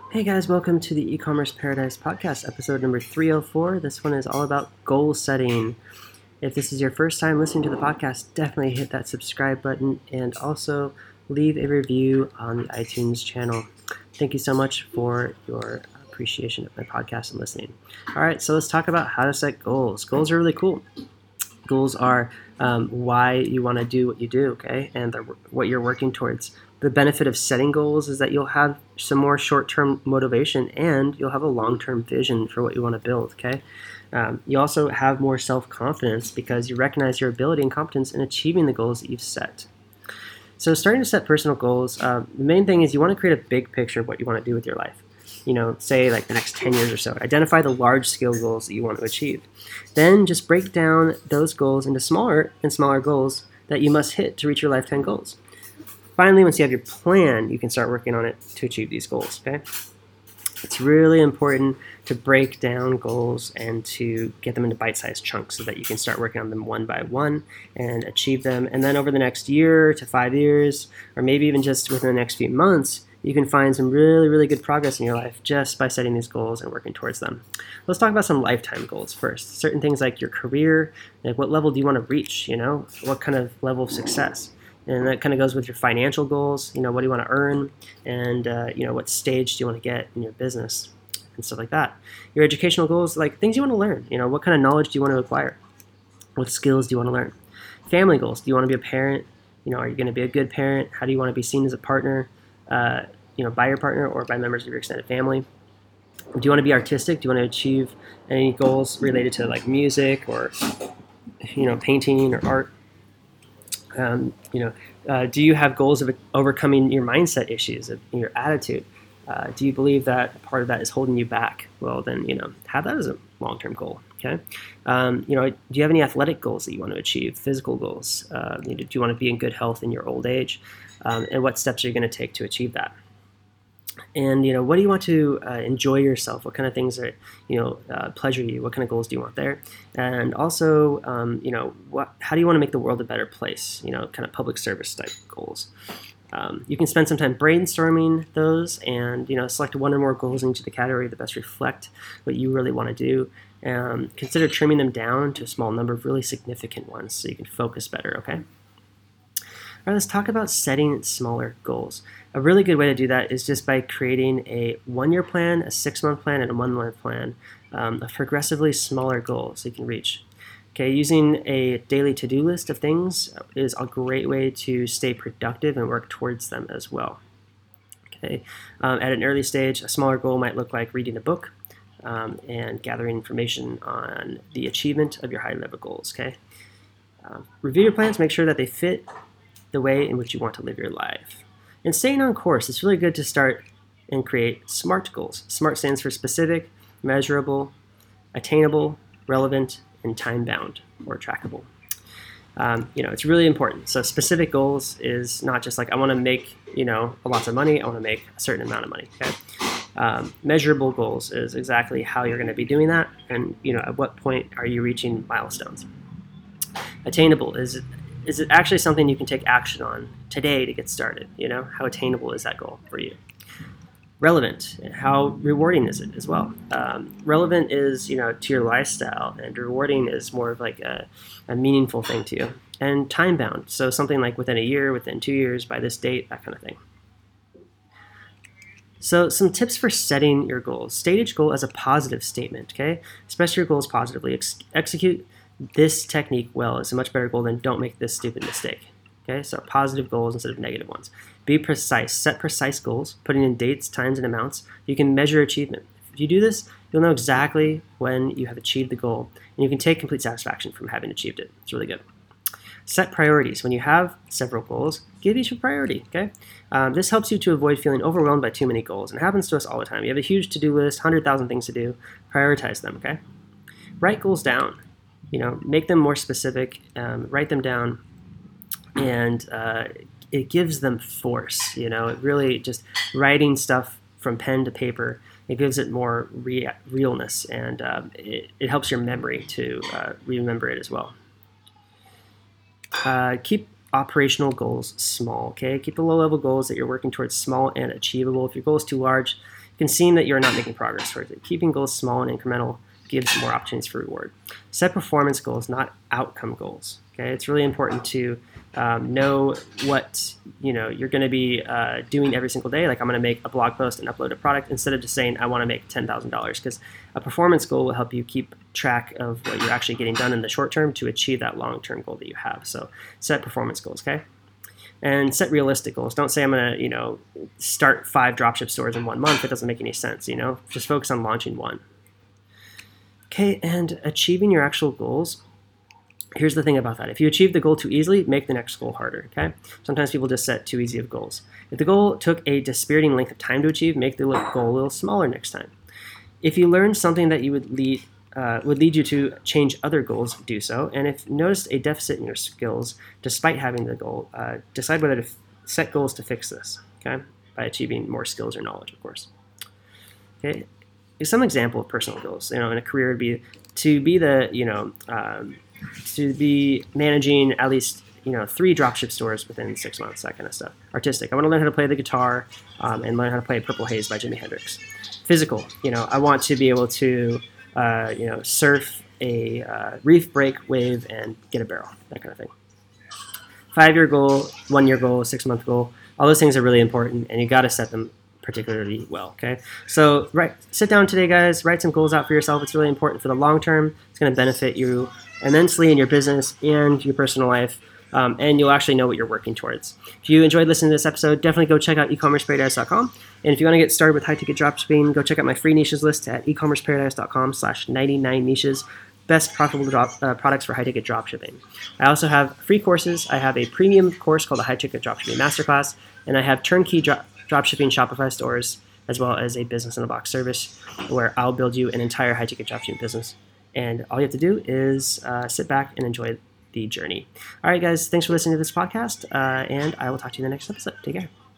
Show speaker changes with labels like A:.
A: Hey guys, welcome to the E-commerce Paradise podcast, episode number 304. This one is all about goal setting. If this is your first time listening to the podcast, definitely hit that subscribe button and also leave a review on the iTunes channel. Thank you so much for your appreciation of my podcast and listening. All right, so let's talk about how to set goals. Goals are really cool. Goals are why you want to do what you do, okay, and what you're working towards. The benefit of setting goals is that you'll have some more short-term motivation and you'll have a long-term vision for what you want to build, okay? You also have more self-confidence because you recognize your ability and competence in achieving the goals that you've set. So starting to set personal goals, the main thing is you want to create a big picture of what you want to do with your life. Say like the next 10 years or so. Identify the large-scale goals that you want to achieve. Then just break down those goals into smaller and smaller goals that you must hit to reach your lifetime goals. Finally, once you have your plan, you can start working on it to achieve these goals, okay? It's really important to break down goals and to get them into bite-sized chunks so that you can start working on them one by one and achieve them. And then over the next year to 5 years, or maybe even just within the next few months, you can find some really, really good progress in your life just by setting these goals and working towards them. Let's talk about some lifetime goals first. Certain things like your career, like what level do you want to reach, what kind of level of success? And that kind of goes with your financial goals, what do you want to earn, and what stage do you want to get in your business, and stuff like that. Your educational goals, like things you want to learn, what kind of knowledge do you want to acquire? What skills do you want to learn? Family goals, do you want to be a parent? Are you going to be a good parent? How do you want to be seen as a partner, by your partner or by members of your extended family? Do you want to be artistic? Do you want to achieve any goals related to like music or, painting or art? Do you have goals of overcoming your mindset issues, of your attitude? Do you believe that part of that is holding you back? Well, then, have that as a long-term goal, okay? Do you have any athletic goals that you want to achieve, physical goals? Do you want to be in good health in your old age? And what steps are you going to take to achieve that? And what do you want to enjoy yourself? What kind of things are pleasure you? What kind of goals do you want there? And also, how do you want to make the world a better place? Kind of public service type goals. You can spend some time brainstorming those, and select one or more goals in each of the category that best reflect what you really want to do. Consider trimming them down to a small number of really significant ones so you can focus better. Okay. All right, let's talk about setting smaller goals. A really good way to do that is just by creating a 1-year plan, a 6-month plan, and a 1-month plan of progressively smaller goals you can reach. Okay, using a daily to-do list of things is a great way to stay productive and work towards them as well. Okay, at an early stage, a smaller goal might look like reading a book and gathering information on the achievement of your high-level goals. Okay, review your plans, make sure that they fit the way in which you want to live your life. And staying on course, it's really good to start and create SMART goals. SMART stands for specific, measurable, attainable, relevant, and time-bound or trackable. It's really important. So specific goals is not just like I want to make lots of money. I want to make a certain amount of money. Okay. Measurable goals is exactly how you're going to be doing that, and at what point are you reaching milestones. Attainable is it actually something you can take action on today to get started? How attainable is that goal for you? Relevant, how rewarding is it as well? Relevant is, to your lifestyle, and rewarding is more of like a meaningful thing to you. And time bound, so something like within a year, within 2 years, by this date, that kind of thing. So some tips for setting your goals. State each goal as a positive statement, okay? Express your goals positively. Execute this technique well is a much better goal than don't make this stupid mistake. Okay, so positive goals instead of negative ones. Be precise. Set precise goals, putting in dates, times, and amounts. You can measure achievement. If you do this, you'll know exactly when you have achieved the goal, and you can take complete satisfaction from having achieved it. It's really good. Set priorities. When you have several goals, give each a priority, okay? This helps you to avoid feeling overwhelmed by too many goals, and it happens to us all the time. You have a huge to-do list, 100,000 things to do. Prioritize them, okay? Write goals down. Make them more specific, write them down, and it gives them force. It really just writing stuff from pen to paper, it gives it more realness, and it helps your memory to remember it as well. Keep operational goals small, okay? Keep the low-level goals that you're working towards small and achievable. If your goal is too large, can seem that you're not making progress towards it. Keeping goals small and incremental gives more opportunities for reward. Set performance goals, not outcome goals. Okay, it's really important to know what you're going to be doing every single day. Like, I'm going to make a blog post and upload a product, instead of just saying I want to make $10,000, because a performance goal will help you keep track of what you're actually getting done in the short term to achieve that long-term goal that you have. So set performance goals, okay? And set realistic goals. Don't say I'm going to start 5 dropship stores in 1 month. It doesn't make any sense. Just focus on launching one. Okay, and achieving your actual goals. Here's the thing about that. If you achieve the goal too easily, make the next goal harder, okay? Sometimes people just set too easy of goals. If the goal took a dispiriting length of time to achieve, make the goal a little smaller next time. If you learned something that would lead you to change other goals, do so. And if you noticed a deficit in your skills, despite having the goal, decide whether to set goals to fix this, okay? By achieving more skills or knowledge, of course. Okay. Some example of personal goals, in a career would be to be to be managing at least 3 dropship stores within 6 months, that kind of stuff. Artistic, I want to learn how to play the guitar and learn how to play Purple Haze by Jimi Hendrix. Physical, I want to be able to surf a reef break wave and get a barrel, that kind of thing. 5-year goal, 1-year goal, 6-month goal, all those things are really important, and you got to set them particularly well, okay? So sit down today, guys, write some goals out for yourself. It's really important for the long term. It's going to benefit you immensely in your business and your personal life, and you'll actually know what you're working towards. If you enjoyed listening to this episode, definitely go check out ecommerceparadise.com. And if you want to get started with high-ticket dropshipping, go check out my free niches list at ecommerceparadise.com/99 niches. Best profitable products for high-ticket dropshipping. I also have free courses. I have a premium course called the High-Ticket Dropshipping Masterclass, and I have turnkey dropshipping Shopify stores, as well as a business-in-a-box service where I'll build you an entire high-ticket dropshipping business. And all you have to do is sit back and enjoy the journey. All right, guys, thanks for listening to this podcast, and I will talk to you in the next episode. Take care.